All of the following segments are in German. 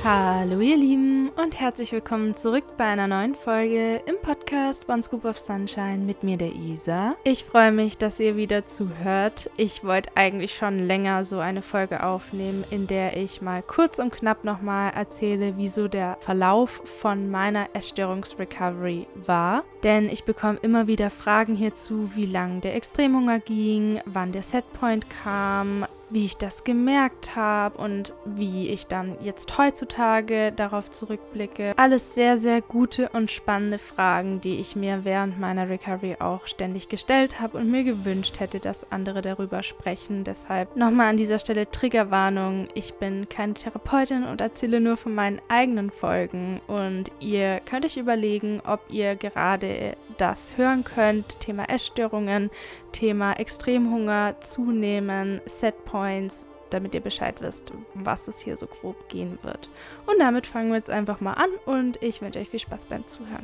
Hallo ihr Lieben und herzlich willkommen zurück bei einer neuen Folge im Podcast One Scoop of Sunshine mit mir, der Isa. Ich freue mich, dass ihr wieder zuhört. Ich wollte eigentlich schon länger so eine Folge aufnehmen, in der ich mal kurz und knapp nochmal erzähle, wie so der Verlauf von meiner Essstörungsrecovery war. Denn ich bekomme immer wieder Fragen hierzu, wie lang der Extremhunger ging, wann der Setpoint kam, wie ich das gemerkt habe und wie ich dann jetzt heutzutage darauf zurückblicke. Alles sehr, sehr gute und spannende Fragen, die ich mir während meiner Recovery auch ständig gestellt habe und mir gewünscht hätte, dass andere darüber sprechen. Deshalb nochmal an dieser Stelle Triggerwarnung. Ich bin keine Therapeutin und erzähle nur von meinen eigenen Folgen und ihr könnt euch überlegen, ob ihr gerade das hören könnt. Thema Essstörungen, Thema Extremhunger, Zunehmen, Setpoints, damit ihr Bescheid wisst, was es hier so grob gehen wird. Und damit fangen wir jetzt einfach mal an und ich wünsche euch viel Spaß beim Zuhören.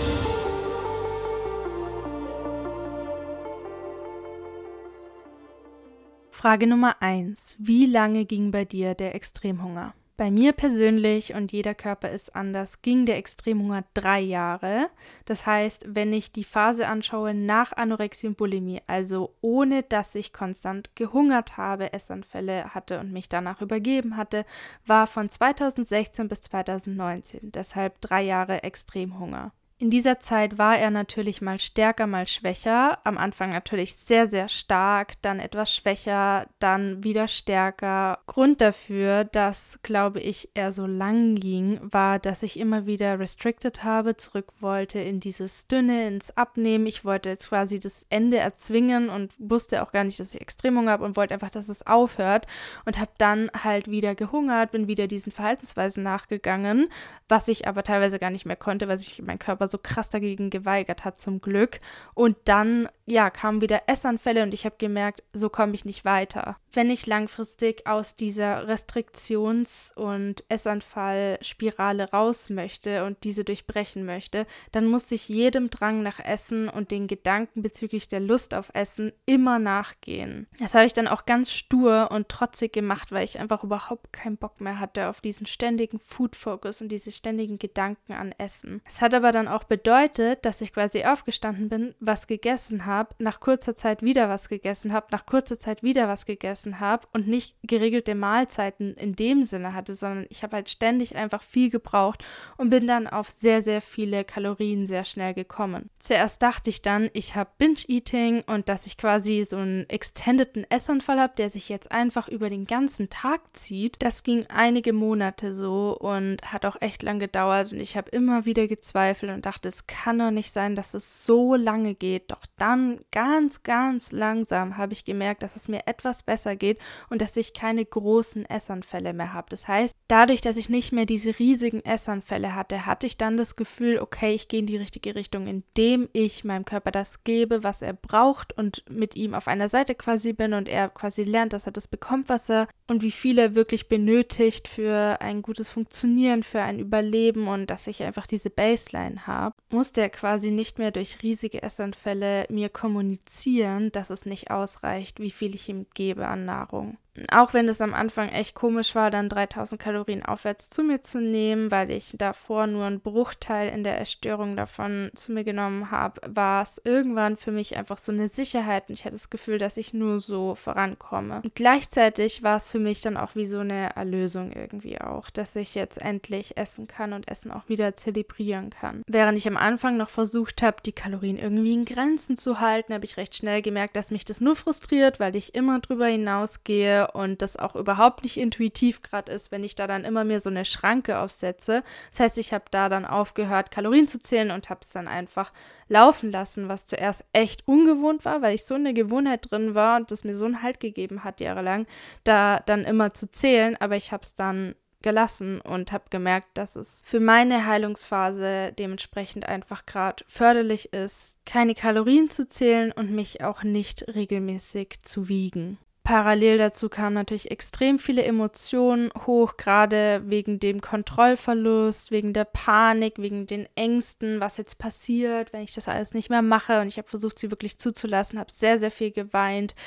Frage Nummer 1. Wie lange ging bei dir der Extremhunger? Bei mir persönlich, und jeder Körper ist anders, ging der Extremhunger 3 Jahre. Das heißt, wenn ich die Phase anschaue nach Anorexie und Bulimie, also ohne dass ich konstant gehungert habe, Essanfälle hatte und mich danach übergeben hatte, war von 2016 bis 2019. Deshalb 3 Jahre Extremhunger. In dieser Zeit war er natürlich mal stärker, mal schwächer. Am Anfang natürlich sehr, sehr stark, dann etwas schwächer, dann wieder stärker. Grund dafür, dass, glaube ich, er so lang ging, war, dass ich immer wieder restricted habe, zurück wollte in dieses Dünne, ins Abnehmen. Ich wollte jetzt quasi das Ende erzwingen und wusste auch gar nicht, dass ich Extremhunger habe und wollte einfach, dass es aufhört. Und habe dann halt wieder gehungert, bin wieder diesen Verhaltensweisen nachgegangen, was ich aber teilweise gar nicht mehr konnte, weil sich mein Körper so krass dagegen geweigert hat, zum Glück. Und dann, kamen wieder Essanfälle und ich habe gemerkt, so komme ich nicht weiter. Wenn ich langfristig aus dieser Restriktions- und Essanfallspirale raus möchte und diese durchbrechen möchte, dann muss ich jedem Drang nach Essen und den Gedanken bezüglich der Lust auf Essen immer nachgehen. Das habe ich dann auch ganz stur und trotzig gemacht, weil ich einfach überhaupt keinen Bock mehr hatte auf diesen ständigen Food-Focus und diese ständigen Gedanken an Essen. Es hat aber dann auch bedeutet, dass ich quasi aufgestanden bin, was gegessen habe, nach kurzer Zeit wieder was gegessen habe, nach kurzer Zeit wieder was gegessen habe und nicht geregelte Mahlzeiten in dem Sinne hatte, sondern ich habe halt ständig einfach viel gebraucht und bin dann auf sehr, sehr viele Kalorien sehr schnell gekommen. Zuerst dachte ich dann, ich habe Binge-Eating und dass ich quasi so einen extendeden Essanfall habe, der sich jetzt einfach über den ganzen Tag zieht. Das ging einige Monate so und hat auch echt lang gedauert und ich habe immer wieder gezweifelt und dachte, es kann doch nicht sein, dass es so lange geht. Doch dann ganz, ganz langsam habe ich gemerkt, dass es mir etwas besser geht und dass ich keine großen Essanfälle mehr habe. Das heißt, dadurch, dass ich nicht mehr diese riesigen Essanfälle hatte, hatte ich dann das Gefühl, okay, ich gehe in die richtige Richtung, indem ich meinem Körper das gebe, was er braucht und mit ihm auf einer Seite quasi bin und er quasi lernt, dass er das bekommt, was er und wie viel er wirklich benötigt für ein gutes Funktionieren, für ein Überleben und dass ich einfach diese Baseline habe, musste er quasi nicht mehr durch riesige Essanfälle mir kommunizieren, dass es nicht ausreicht, wie viel ich ihm gebe an Nahrung. Auch wenn es am Anfang echt komisch war, dann 3000 Kalorien aufwärts zu mir zu nehmen, weil ich davor nur einen Bruchteil in der Essstörung davon zu mir genommen habe, war es irgendwann für mich einfach so eine Sicherheit und ich hatte das Gefühl, dass ich nur so vorankomme. Und gleichzeitig war es für mich dann auch wie so eine Erlösung irgendwie auch, dass ich jetzt endlich essen kann und Essen auch wieder zelebrieren kann. Während ich am Anfang noch versucht habe, die Kalorien irgendwie in Grenzen zu halten, habe ich recht schnell gemerkt, dass mich das nur frustriert, weil ich immer drüber hinausgehe und das auch überhaupt nicht intuitiv gerade ist, wenn ich da dann immer mir so eine Schranke aufsetze. Das heißt, ich habe da dann aufgehört, Kalorien zu zählen und habe es dann einfach laufen lassen, was zuerst echt ungewohnt war, weil ich so in der Gewohnheit drin war und das mir so einen Halt gegeben hat jahrelang, da dann immer zu zählen, aber ich habe es dann gelassen und habe gemerkt, dass es für meine Heilungsphase dementsprechend einfach gerade förderlich ist, keine Kalorien zu zählen und mich auch nicht regelmäßig zu wiegen. Parallel dazu kamen natürlich extrem viele Emotionen hoch, gerade wegen dem Kontrollverlust, wegen der Panik, wegen den Ängsten, was jetzt passiert, wenn ich das alles nicht mehr mache. Und ich habe versucht, sie wirklich zuzulassen, habe sehr, sehr viel geweint.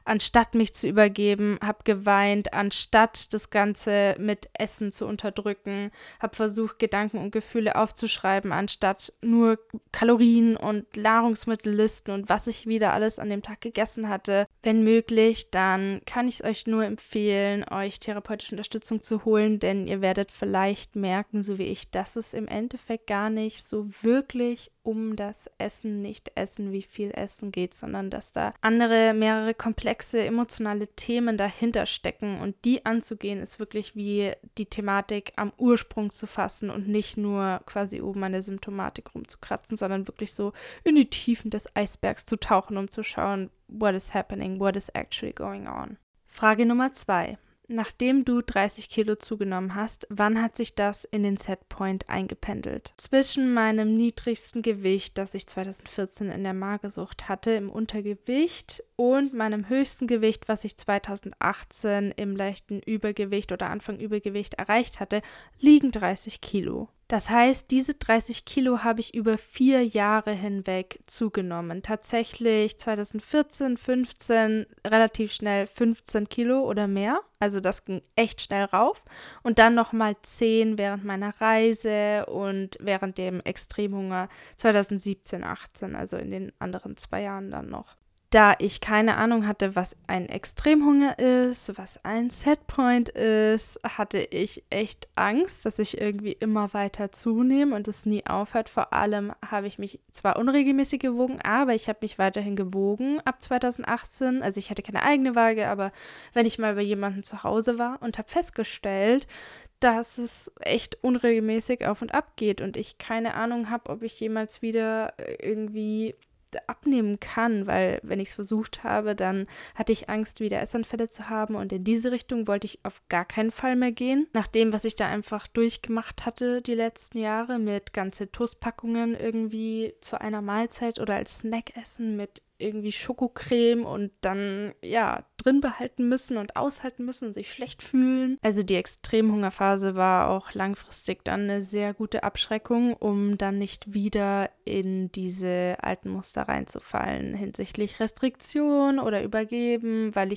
anstatt mich zu übergeben, habe geweint, anstatt das Ganze mit Essen zu unterdrücken, habe versucht, Gedanken und Gefühle aufzuschreiben, anstatt nur Kalorien und Nahrungsmittellisten und was ich wieder alles an dem Tag gegessen hatte. Wenn möglich, dann kann ich es euch nur empfehlen, euch therapeutische Unterstützung zu holen, denn ihr werdet vielleicht merken, so wie ich, dass es im Endeffekt gar nicht so wirklich um das Essen, nicht Essen, wie viel Essen geht, sondern dass da mehrere komplexe emotionale Themen dahinter stecken und die anzugehen, ist wirklich wie die Thematik am Ursprung zu fassen und nicht nur quasi oben an der Symptomatik rumzukratzen, sondern wirklich so in die Tiefen des Eisbergs zu tauchen, um zu schauen, what is happening, what is actually going on. Frage Nummer 2. Nachdem du 30 Kilo zugenommen hast, wann hat sich das in den Setpoint eingependelt? Zwischen meinem niedrigsten Gewicht, das ich 2014 in der Magersucht hatte, im Untergewicht, und meinem höchsten Gewicht, was ich 2018 im leichten Übergewicht oder Anfang Übergewicht erreicht hatte, liegen 30 Kilo. Das heißt, diese 30 Kilo habe ich über 4 Jahre hinweg zugenommen. Tatsächlich 2014, 15 relativ schnell 15 Kilo oder mehr. Also das ging echt schnell rauf. Und dann nochmal 10 während meiner Reise und während dem Extremhunger 2017, 18, also in den anderen 2 Jahren dann noch. Da ich keine Ahnung hatte, was ein Extremhunger ist, was ein Setpoint ist, hatte ich echt Angst, dass ich irgendwie immer weiter zunehme und es nie aufhört. Vor allem habe ich mich zwar unregelmäßig gewogen, aber ich habe mich weiterhin gewogen ab 2018. Also ich hatte keine eigene Waage, aber wenn ich mal bei jemandem zu Hause war und habe festgestellt, dass es echt unregelmäßig auf und ab geht und ich keine Ahnung habe, ob ich jemals wieder irgendwie abnehmen kann, weil wenn ich es versucht habe, dann hatte ich Angst, wieder Essanfälle zu haben und in diese Richtung wollte ich auf gar keinen Fall mehr gehen. Nach dem, was ich da einfach durchgemacht hatte die letzten Jahre mit ganze Toastpackungen irgendwie zu einer Mahlzeit oder als Snack essen mit irgendwie Schokocreme und dann, ja, drin behalten müssen und aushalten müssen und sich schlecht fühlen. Also die Extremhungerphase war auch langfristig dann eine sehr gute Abschreckung, um dann nicht wieder in diese alten Muster reinzufallen hinsichtlich Restriktion oder Übergeben, weil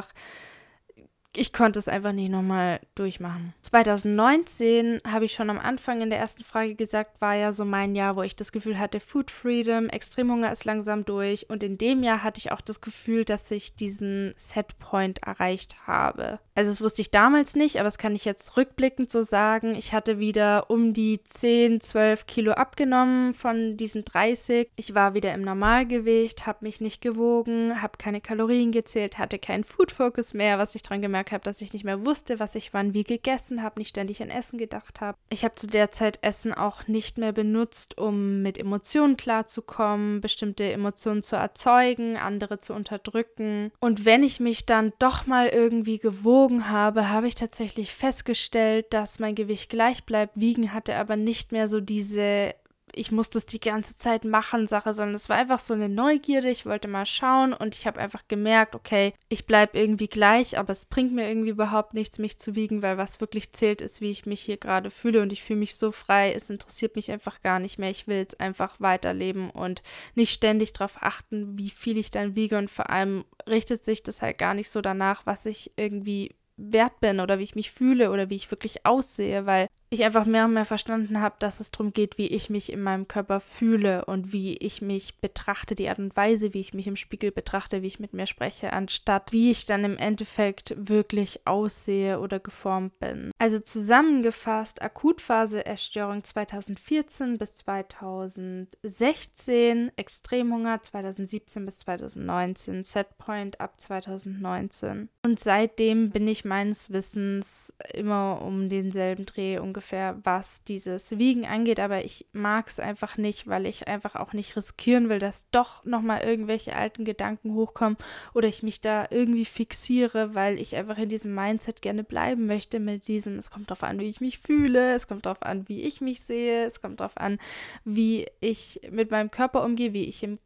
ich konnte es einfach nicht nochmal durchmachen. 2019, habe ich schon am Anfang in der ersten Frage gesagt, war ja so mein Jahr, wo ich das Gefühl hatte, Food Freedom, Extremhunger ist langsam durch. Und in dem Jahr hatte ich auch das Gefühl, dass ich diesen Setpoint erreicht habe. Also das wusste ich damals nicht, aber das kann ich jetzt rückblickend so sagen. Ich hatte wieder um die 10, 12 Kilo abgenommen von diesen 30. Ich war wieder im Normalgewicht, habe mich nicht gewogen, habe keine Kalorien gezählt, hatte keinen Food Focus mehr, was ich dran gemerkt habe, dass ich nicht mehr wusste, was ich wann wie gegessen habe, nicht ständig an Essen gedacht habe. Ich habe zu der Zeit Essen auch nicht mehr benutzt, um mit Emotionen klarzukommen, bestimmte Emotionen zu erzeugen, andere zu unterdrücken. Und wenn ich mich dann doch mal irgendwie gewogen habe, habe ich tatsächlich festgestellt, dass mein Gewicht gleich bleibt. Wiegen hatte aber nicht mehr so diese ich muss das die ganze Zeit machen Sache, sondern es war einfach so eine Neugierde, ich wollte mal schauen und ich habe einfach gemerkt, okay, ich bleibe irgendwie gleich, aber es bringt mir irgendwie überhaupt nichts, mich zu wiegen, weil was wirklich zählt, ist, wie ich mich hier gerade fühle und ich fühle mich so frei, es interessiert mich einfach gar nicht mehr, ich will jetzt einfach weiterleben und nicht ständig darauf achten, wie viel ich dann wiege und vor allem richtet sich das halt gar nicht so danach, was ich irgendwie wert bin oder wie ich mich fühle oder wie ich wirklich aussehe, weil ich einfach mehr und mehr verstanden habe, dass es darum geht, wie ich mich in meinem Körper fühle und wie ich mich betrachte, die Art und Weise, wie ich mich im Spiegel betrachte, wie ich mit mir spreche, anstatt wie ich dann im Endeffekt wirklich aussehe oder geformt bin. Also zusammengefasst, Akutphase Essstörung 2014 bis 2016, Extremhunger 2017 bis 2019, Setpoint ab 2019. Und seitdem bin ich meines Wissens immer um denselben Dreh ungefähr, was dieses Wiegen angeht, aber ich mag es einfach nicht, weil ich einfach auch nicht riskieren will, dass doch nochmal irgendwelche alten Gedanken hochkommen oder ich mich da irgendwie fixiere, weil ich einfach in diesem Mindset gerne bleiben möchte mit diesem, es kommt darauf an, wie ich mich fühle, es kommt darauf an, wie ich mich sehe, es kommt darauf an, wie ich mit meinem Körper umgehe, wie ich im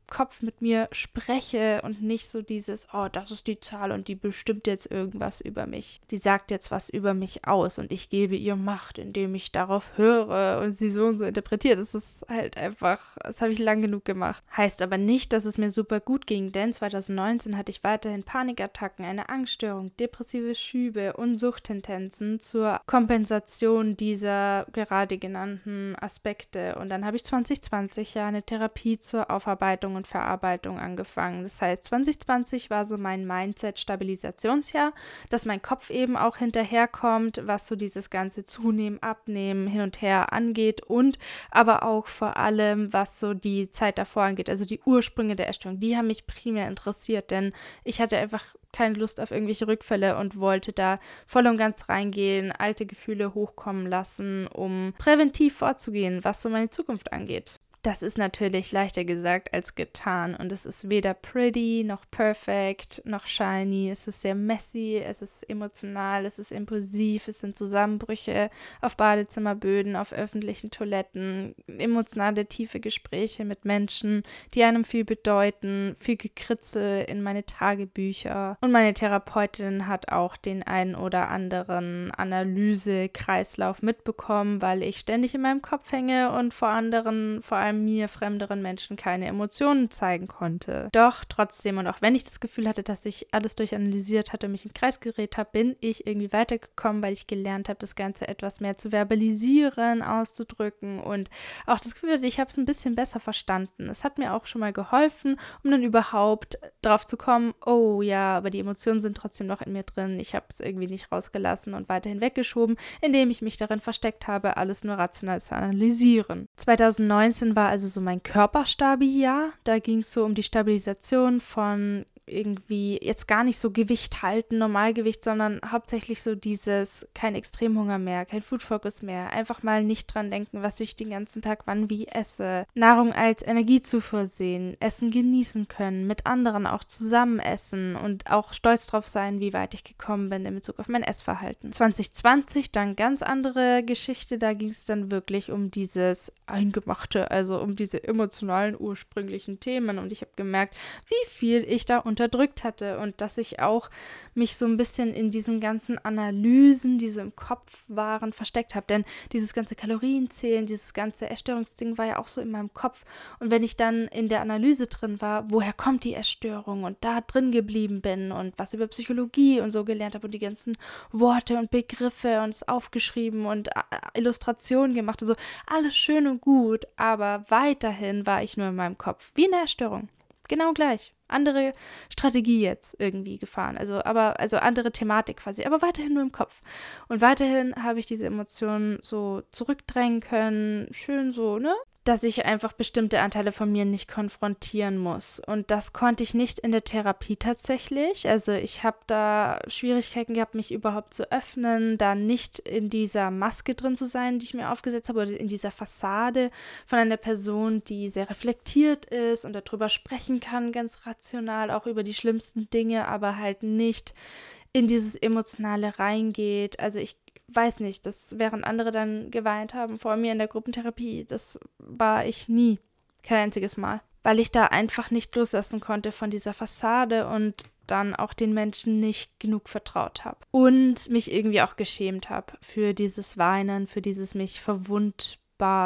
Kopf mit mir spreche und nicht so dieses, oh, das ist die Zahl und die bestimmt jetzt irgendwas über mich. Die sagt jetzt was über mich aus und ich gebe ihr Macht, indem ich darauf höre und sie so und so interpretiert. Das ist halt einfach, das habe ich lang genug gemacht. Heißt aber nicht, dass es mir super gut ging, denn 2019 hatte ich weiterhin Panikattacken, eine Angststörung, depressive Schübe und Suchttendenzen zur Kompensation dieser gerade genannten Aspekte. Und dann habe ich 2020 ja eine Therapie zur Aufarbeitung und Verarbeitung angefangen. Das heißt, 2020 war so mein Mindset-Stabilisationsjahr, dass mein Kopf eben auch hinterherkommt, was so dieses ganze Zunehmen, Abnehmen, hin und her angeht und aber auch vor allem, was so die Zeit davor angeht, also die Ursprünge der Essstörung, die haben mich primär interessiert, denn ich hatte einfach keine Lust auf irgendwelche Rückfälle und wollte da voll und ganz reingehen, alte Gefühle hochkommen lassen, um präventiv vorzugehen, was so meine Zukunft angeht. Das ist natürlich leichter gesagt als getan und es ist weder pretty noch perfect noch shiny. Es ist sehr messy, es ist emotional, es ist impulsiv, es sind Zusammenbrüche auf Badezimmerböden, auf öffentlichen Toiletten, emotionale, tiefe Gespräche mit Menschen, die einem viel bedeuten, viel Gekritzel in meine Tagebücher. Und meine Therapeutin hat auch den einen oder anderen Analyse-Kreislauf mitbekommen, weil ich ständig in meinem Kopf hänge und vor allem mir fremderen Menschen keine Emotionen zeigen konnte. Doch trotzdem und auch wenn ich das Gefühl hatte, dass ich alles durchanalysiert hatte und mich im Kreis gedreht habe, bin ich irgendwie weitergekommen, weil ich gelernt habe, das Ganze etwas mehr zu verbalisieren, auszudrücken und auch das Gefühl hatte, ich habe es ein bisschen besser verstanden. Es hat mir auch schon mal geholfen, um dann überhaupt drauf zu kommen, oh ja, aber die Emotionen sind trotzdem noch in mir drin. Ich habe es irgendwie nicht rausgelassen und weiterhin weggeschoben, indem ich mich darin versteckt habe, alles nur rational zu analysieren. 2019 war also so mein Körperstabi-Jahr. Da ging es so um die Stabilisation von irgendwie jetzt gar nicht so Gewicht halten, Normalgewicht, sondern hauptsächlich so dieses kein Extremhunger mehr, kein Food Focus mehr, einfach mal nicht dran denken, was ich den ganzen Tag wann wie esse, Nahrung als Energiezufuhr sehen, Essen genießen können, mit anderen auch zusammen essen und auch stolz drauf sein, wie weit ich gekommen bin in Bezug auf mein Essverhalten. 2020 dann ganz andere Geschichte, da ging es dann wirklich um dieses Eingemachte, also um diese emotionalen ursprünglichen Themen und ich habe gemerkt, wie viel ich da unterdrückt hatte und dass ich auch mich so ein bisschen in diesen ganzen Analysen, die so im Kopf waren, versteckt habe. Denn dieses ganze Kalorienzählen, dieses ganze Essstörungsding war ja auch so in meinem Kopf. Und wenn ich dann in der Analyse drin war, woher kommt die Essstörung und da drin geblieben bin und was über Psychologie und so gelernt habe und die ganzen Worte und Begriffe und es aufgeschrieben und Illustrationen gemacht und so, alles schön und gut, aber weiterhin war ich nur in meinem Kopf, wie eine Essstörung. Genau gleich. Andere Strategie jetzt irgendwie gefahren. Also andere Thematik quasi, aber weiterhin nur im Kopf. Und weiterhin habe ich diese Emotionen so zurückdrängen können, schön so, ne? Dass ich einfach bestimmte Anteile von mir nicht konfrontieren muss. Und das konnte ich nicht in der Therapie tatsächlich. Also ich habe da Schwierigkeiten gehabt, mich überhaupt zu öffnen, da nicht in dieser Maske drin zu sein, die ich mir aufgesetzt habe, oder in dieser Fassade von einer Person, die sehr reflektiert ist und darüber sprechen kann, ganz rational, auch über die schlimmsten Dinge, aber halt nicht in dieses Emotionale reingeht. Also ich weiß nicht, das während andere dann geweint haben vor mir in der Gruppentherapie, das war ich nie, kein einziges Mal, weil ich da einfach nicht loslassen konnte von dieser Fassade und dann auch den Menschen nicht genug vertraut habe und mich irgendwie auch geschämt habe für dieses Weinen, für dieses mich verwundbar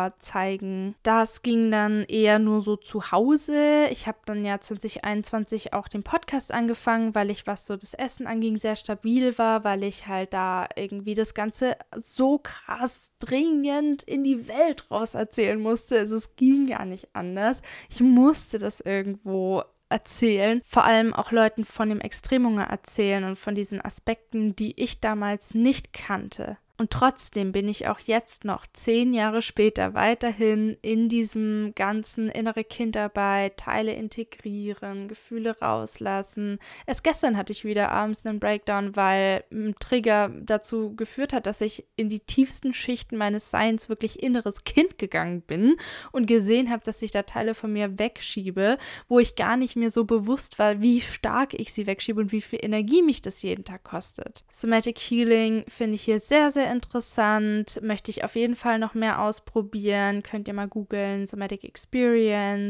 zeigen. Das ging dann eher nur so zu Hause. Ich habe dann ja 2021 auch den Podcast angefangen, weil ich, was so das Essen anging, sehr stabil war, weil ich halt da irgendwie das Ganze so krass dringend in die Welt raus erzählen musste. Also es ging ja nicht anders. Ich musste das irgendwo erzählen, vor allem auch Leuten von dem Extremhunger erzählen und von diesen Aspekten, die ich damals nicht kannte. Und trotzdem bin ich auch jetzt noch 10 Jahre später weiterhin in diesem ganzen innere Kindarbeit, Teile integrieren, Gefühle rauslassen. Erst gestern hatte ich wieder abends einen Breakdown, weil ein Trigger dazu geführt hat, dass ich in die tiefsten Schichten meines Seins wirklich inneres Kind gegangen bin und gesehen habe, dass ich da Teile von mir wegschiebe, wo ich gar nicht mehr so bewusst war, wie stark ich sie wegschiebe und wie viel Energie mich das jeden Tag kostet. Somatic Healing finde ich hier sehr, sehr interessant, möchte ich auf jeden Fall noch mehr ausprobieren, könnt ihr mal googeln, Somatic Experience.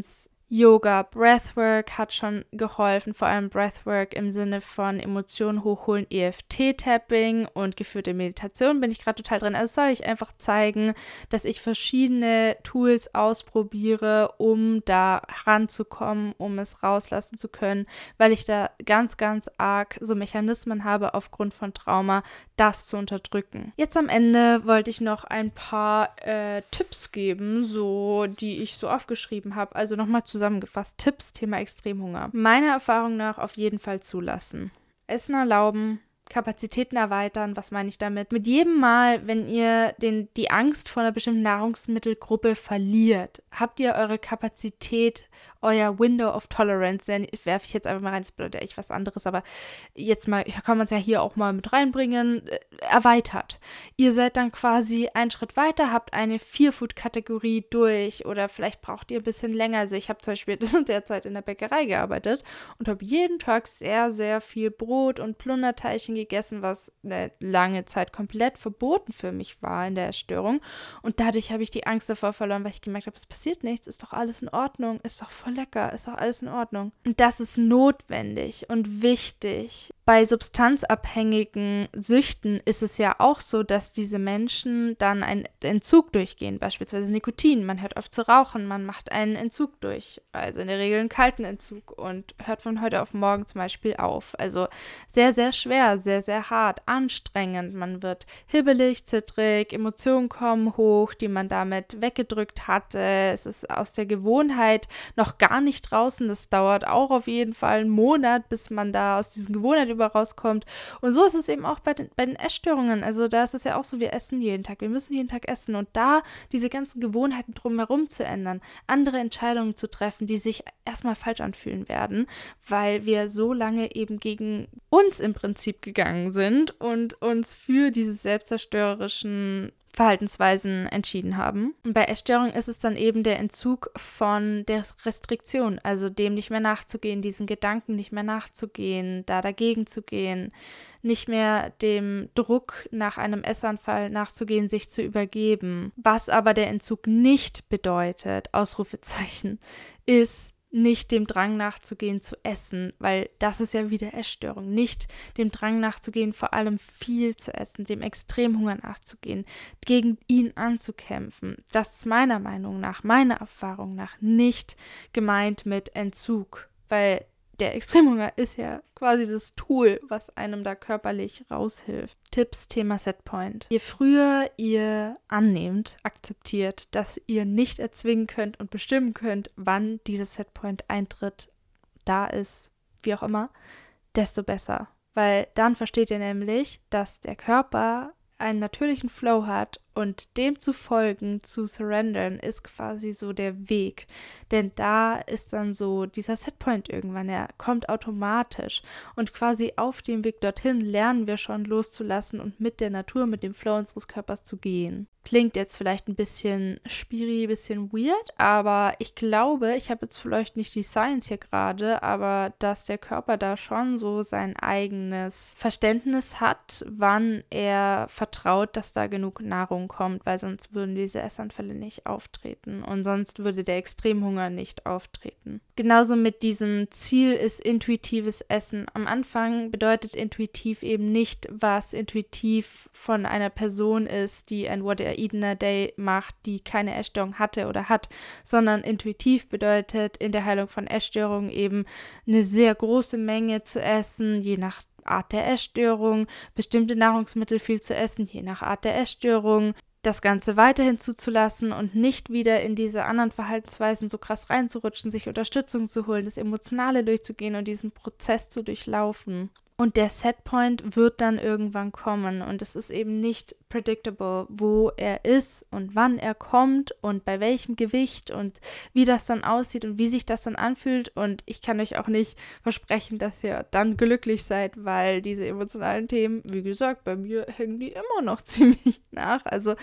Yoga, Breathwork hat schon geholfen, vor allem Breathwork im Sinne von Emotionen hochholen, EFT-Tapping und geführte Meditation bin ich gerade total drin. Also soll ich einfach zeigen, dass ich verschiedene Tools ausprobiere, um da ranzukommen, um es rauslassen zu können, weil ich da ganz, ganz arg so Mechanismen habe aufgrund von Trauma, das zu unterdrücken. Jetzt am Ende wollte ich noch ein paar Tipps geben, so die ich so aufgeschrieben habe. Also nochmal zusammengefasst, Tipps, Thema Extremhunger. Meiner Erfahrung nach auf jeden Fall zulassen. Essen erlauben, Kapazitäten erweitern, was meine ich damit? Mit jedem Mal, wenn ihr die Angst vor einer bestimmten Nahrungsmittelgruppe verliert, habt ihr eure Kapazität, euer Window of Tolerance, werfe ich jetzt einfach mal rein, das bedeutet echt was anderes, aber jetzt mal, kann man es ja hier auch mal mit reinbringen, erweitert. Ihr seid dann quasi einen Schritt weiter, habt eine 4-Food-Kategorie durch oder vielleicht braucht ihr ein bisschen länger. Also ich habe zum Beispiel derzeit in der Bäckerei gearbeitet und habe jeden Tag sehr, sehr viel Brot und Plunderteilchen gegessen, was eine lange Zeit komplett verboten für mich war in der Essstörung. Und dadurch habe ich die Angst davor verloren, weil ich gemerkt habe, es passiert nichts, ist doch alles in Ordnung, ist doch voll lecker, ist doch alles in Ordnung. Und das ist notwendig und wichtig. Bei substanzabhängigen Süchten ist es ja auch so, dass diese Menschen dann einen Entzug durchgehen, beispielsweise Nikotin. Man hört auf zu rauchen, man macht einen Entzug durch, also in der Regel einen kalten Entzug und hört von heute auf morgen zum Beispiel auf. Also sehr, sehr schwer, sehr, sehr hart, anstrengend. Man wird hibbelig, zittrig, Emotionen kommen hoch, die man damit weggedrückt hatte. Es ist aus der Gewohnheit noch gar nicht draußen. Das dauert auch auf jeden Fall einen Monat, bis man da aus diesen Gewohnheiten rauskommt. Und so ist es eben auch bei den Essstörungen. Also da ist es ja auch so, wir essen jeden Tag. Wir müssen jeden Tag essen. Und da diese ganzen Gewohnheiten drumherum zu ändern, andere Entscheidungen zu treffen, die sich erstmal falsch anfühlen werden, weil wir so lange eben gegen uns im Prinzip gegangen sind und uns für diese selbstzerstörerischen Verhaltensweisen entschieden haben. Und bei Essstörung ist es dann eben der Entzug von der Restriktion, also dem nicht mehr nachzugehen, diesen Gedanken nicht mehr nachzugehen, da dagegen zu gehen, nicht mehr dem Druck nach einem Essanfall nachzugehen, sich zu übergeben. Was aber der Entzug nicht bedeutet, Ausrufezeichen, ist nicht dem Drang nachzugehen zu essen, weil das ist ja wieder Essstörung. Nicht dem Drang nachzugehen, vor allem viel zu essen, dem Extremhunger nachzugehen, gegen ihn anzukämpfen. Das ist meiner Meinung nach, meiner Erfahrung nach nicht gemeint mit Entzug, weil der Extremhunger ist ja quasi das Tool, was einem da körperlich raushilft. Tipps, Thema Setpoint. Je früher ihr annehmt, akzeptiert, dass ihr nicht erzwingen könnt und bestimmen könnt, wann dieses Setpoint eintritt, da ist, wie auch immer, desto besser. Weil dann versteht ihr nämlich, dass der Körper einen natürlichen Flow hat und dem zu folgen, zu surrendern, ist quasi so der Weg. Denn da ist dann so dieser Setpoint irgendwann, er kommt automatisch. Und quasi auf dem Weg dorthin lernen wir schon loszulassen und mit der Natur, mit dem Flow unseres Körpers zu gehen. Klingt jetzt vielleicht ein bisschen spiri, ein bisschen weird, aber ich glaube, ich habe jetzt vielleicht nicht die Science hier gerade, aber dass der Körper da schon so sein eigenes Verständnis hat, wann er vertraut, dass da genug Nahrung kommt, weil sonst würden diese Essanfälle nicht auftreten und sonst würde der Extremhunger nicht auftreten. Genauso mit diesem Ziel ist intuitives Essen. Am Anfang bedeutet intuitiv eben nicht, was intuitiv von einer Person ist, die ein What I Eat in a Day macht, die keine Essstörung hatte oder hat, sondern intuitiv bedeutet in der Heilung von Essstörungen eben eine sehr große Menge zu essen, je nach Art der Essstörung, bestimmte Nahrungsmittel viel zu essen, je nach Art der Essstörung, das Ganze weiterhin zuzulassen und nicht wieder in diese anderen Verhaltensweisen so krass reinzurutschen, sich Unterstützung zu holen, das Emotionale durchzugehen und diesen Prozess zu durchlaufen. Und der Setpoint wird dann irgendwann kommen und es ist eben nicht predictable, wo er ist und wann er kommt und bei welchem Gewicht und wie das dann aussieht und wie sich das dann anfühlt. Und ich kann euch auch nicht versprechen, dass ihr dann glücklich seid, weil diese emotionalen Themen, wie gesagt, bei mir hängen die immer noch ziemlich nach.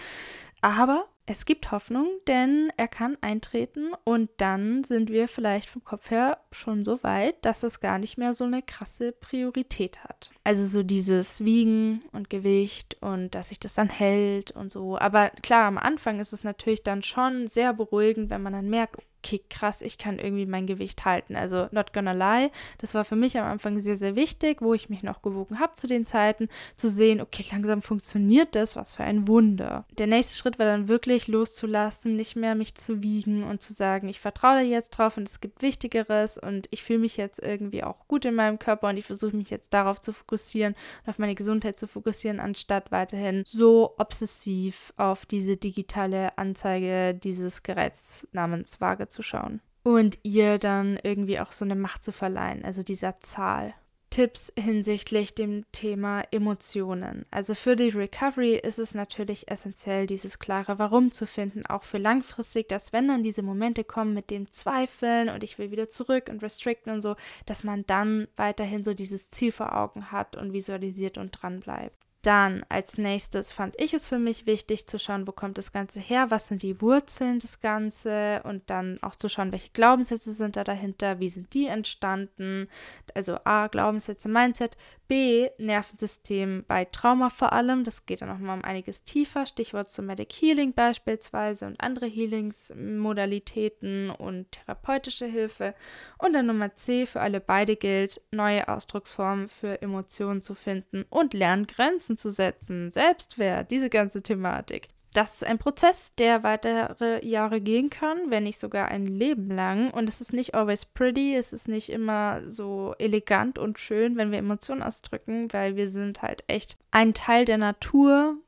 Aber es gibt Hoffnung, denn er kann eintreten und dann sind wir vielleicht vom Kopf her schon so weit, dass es gar nicht mehr so eine krasse Priorität hat. Also so dieses Wiegen und Gewicht und dass sich das dann hält und so. Aber klar, am Anfang ist es natürlich dann schon sehr beruhigend, wenn man dann merkt, okay, krass, ich kann irgendwie mein Gewicht halten. Also not gonna lie, das war für mich am Anfang sehr, sehr wichtig, wo ich mich noch gewogen habe zu den Zeiten, zu sehen, okay, langsam funktioniert das, was für ein Wunder. Der nächste Schritt war dann wirklich loszulassen, nicht mehr mich zu wiegen und zu sagen, ich vertraue da jetzt drauf und es gibt Wichtigeres und ich fühle mich jetzt irgendwie auch gut in meinem Körper und ich versuche mich jetzt darauf zu fokussieren und auf meine Gesundheit zu fokussieren, anstatt weiterhin so obsessiv auf diese digitale Anzeige dieses Geräts namens Waage zu schauen. Und ihr dann irgendwie auch so eine Macht zu verleihen, also dieser Zahl. Tipps hinsichtlich dem Thema Emotionen. Also für die Recovery ist es natürlich essentiell, dieses klare Warum zu finden, auch für langfristig, dass wenn dann diese Momente kommen mit dem Zweifeln und ich will wieder zurück und restricten und so, dass man dann weiterhin so dieses Ziel vor Augen hat und visualisiert und dran bleibt. Dann als nächstes fand ich es für mich wichtig zu schauen, wo kommt das Ganze her, was sind die Wurzeln des Ganzen und dann auch zu schauen, welche Glaubenssätze sind da dahinter, wie sind die entstanden, also A, Glaubenssätze, Mindset, B, Nervensystem bei Trauma vor allem, das geht dann nochmal um einiges tiefer, Stichwort Somatic Healing beispielsweise und andere Healingsmodalitäten und therapeutische Hilfe und dann Nummer C, für alle beide gilt, neue Ausdrucksformen für Emotionen zu finden und lernen, Grenzen zu setzen, Selbstwert, diese ganze Thematik. Das ist ein Prozess, der weitere Jahre gehen kann, wenn nicht sogar ein Leben lang. Und es ist nicht always pretty, es ist nicht immer so elegant und schön, wenn wir Emotionen ausdrücken, weil wir sind halt echt ein Teil der Natur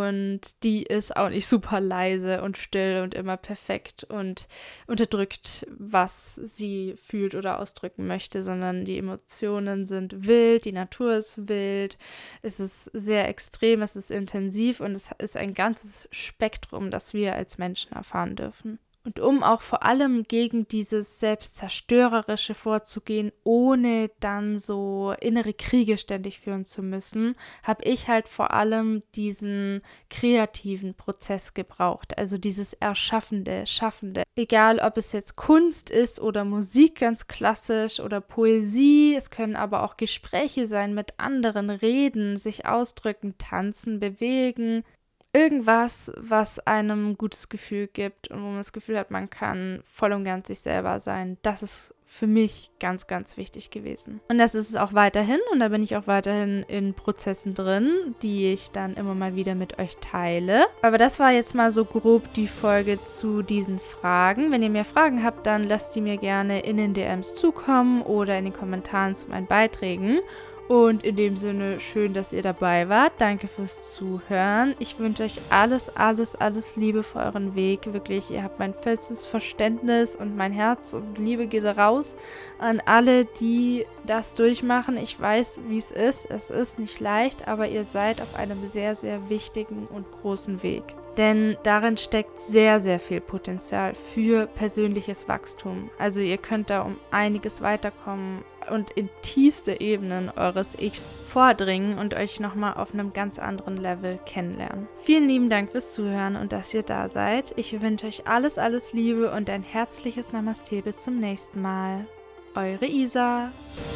und die ist auch nicht super leise und still und immer perfekt und unterdrückt, was sie fühlt oder ausdrücken möchte, sondern die Emotionen sind wild, die Natur ist wild, es ist sehr extrem, es ist intensiv und es ist ein ganzes Spektrum, das wir als Menschen erfahren dürfen. Und um auch vor allem gegen dieses Selbstzerstörerische vorzugehen, ohne dann so innere Kriege ständig führen zu müssen, habe ich halt vor allem diesen kreativen Prozess gebraucht. Also dieses Erschaffende, Schaffende. Egal, ob es jetzt Kunst ist oder Musik ganz klassisch oder Poesie. Es können aber auch Gespräche sein mit anderen, reden, sich ausdrücken, tanzen, bewegen. Irgendwas, was einem ein gutes Gefühl gibt und wo man das Gefühl hat, man kann voll und ganz sich selber sein. Das ist für mich ganz, ganz wichtig gewesen. Und das ist es auch weiterhin und da bin ich auch weiterhin in Prozessen drin, die ich dann immer mal wieder mit euch teile. Aber das war jetzt mal so grob die Folge zu diesen Fragen. Wenn ihr mehr Fragen habt, dann lasst die mir gerne in den DMs zukommen oder in den Kommentaren zu meinen Beiträgen. Und in dem Sinne, schön, dass ihr dabei wart. Danke fürs Zuhören. Ich wünsche euch alles, alles, alles Liebe für euren Weg. Wirklich, ihr habt mein vollstes Verständnis und mein Herz und Liebe geht raus an alle, die das durchmachen. Ich weiß, wie es ist. Es ist nicht leicht, aber ihr seid auf einem sehr, sehr wichtigen und großen Weg. Denn darin steckt sehr, sehr viel Potenzial für persönliches Wachstum. Also ihr könnt da um einiges weiterkommen und in tiefste Ebenen eures Ichs vordringen und euch nochmal auf einem ganz anderen Level kennenlernen. Vielen lieben Dank fürs Zuhören und dass ihr da seid. Ich wünsche euch alles, alles Liebe und ein herzliches Namaste bis zum nächsten Mal. Eure Isa.